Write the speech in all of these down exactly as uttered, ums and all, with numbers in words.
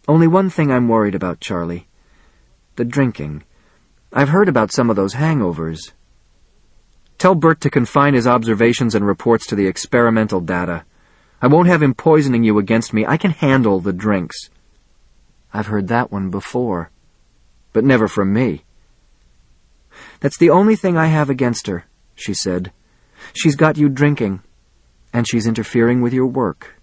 Only one thing I'm worried about, Charlie. The drinking. I've heard about some of those hangovers. Tell Bert to confine his observations and reports to the experimental data. I won't have him poisoning you against me. I can handle the drinks. I've heard that one before, but never from me. That's the only thing I have against her, she said. She's got you drinking, and she's interfering with your work.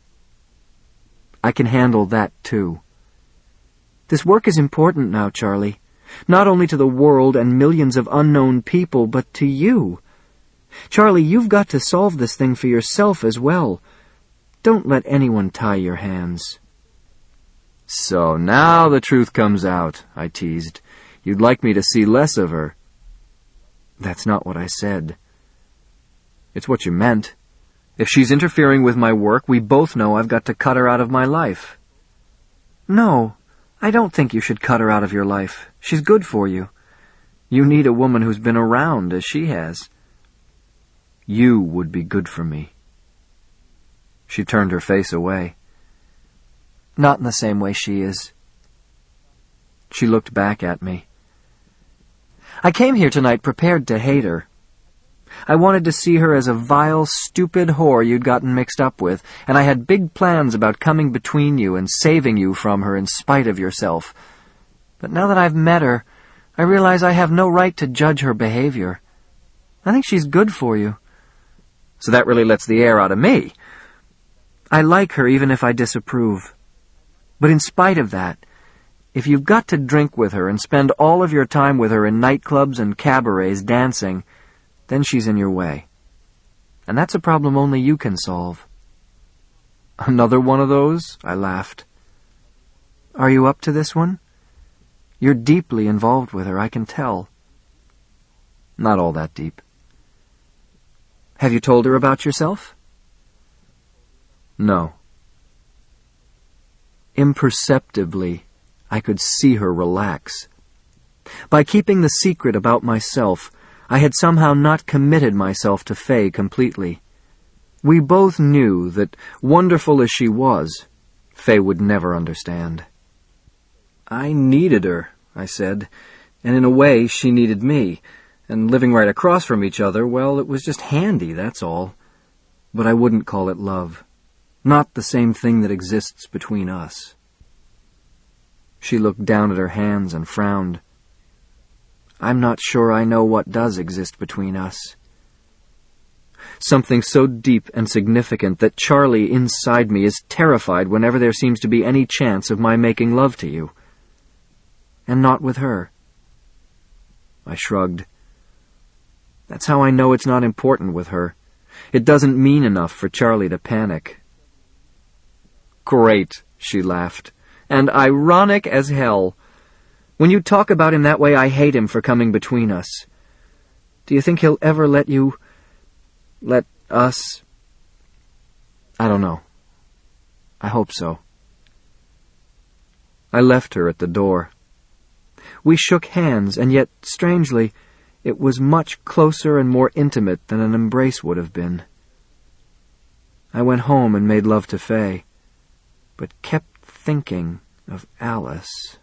I can handle that, too. This work is important now, Charlie. Not only to the world and millions of unknown people, but to you. Charlie, you've got to solve this thing for yourself as well. Don't let anyone tie your hands. So now the truth comes out, I teased. You'd like me to see less of her. That's not what I said. It's what you meant. If she's interfering with my work, we both know I've got to cut her out of my life. No, I don't think you should cut her out of your life. She's good for you. You need a woman who's been around as she has. You would be good for me. She turned her face away. Not in the same way she is. She looked back at me. I came here tonight prepared to hate her. I wanted to see her as a vile, stupid whore you'd gotten mixed up with, and I had big plans about coming between you and saving you from her in spite of yourself. But now that I've met her, I realize I have no right to judge her behavior. I think she's good for you. So that really lets the air out of me. I like her even if I disapprove. But in spite of that, if you've got to drink with her and spend all of your time with her in nightclubs and cabarets dancing, then she's in your way. And that's a problem only you can solve. Another one of those? I laughed. Are you up to this one? You're deeply involved with her, I can tell. Not all that deep. Have you told her about yourself? No. Imperceptibly, I could see her relax. By keeping the secret about myself, I had somehow not committed myself to Faye completely. We both knew that, wonderful as she was, Faye would never understand. I needed her, I said, and in a way she needed me, and living right across from each other, well, it was just handy, that's all. But I wouldn't call it love. Not the same thing that exists between us. She looked down at her hands and frowned. I'm not sure I know what does exist between us. Something so deep and significant that Charlie inside me is terrified whenever there seems to be any chance of my making love to you. And not with her. I shrugged. That's how I know it's not important with her. It doesn't mean enough for Charlie to panic. Great, she laughed. And ironic as hell. When you talk about him that way, I hate him for coming between us. Do you think he'll ever let you... let us... I don't know. I hope so. I left her at the door. We shook hands, and yet, strangely, it was much closer and more intimate than an embrace would have been. I went home and made love to Faye, but kept thinking of Alice.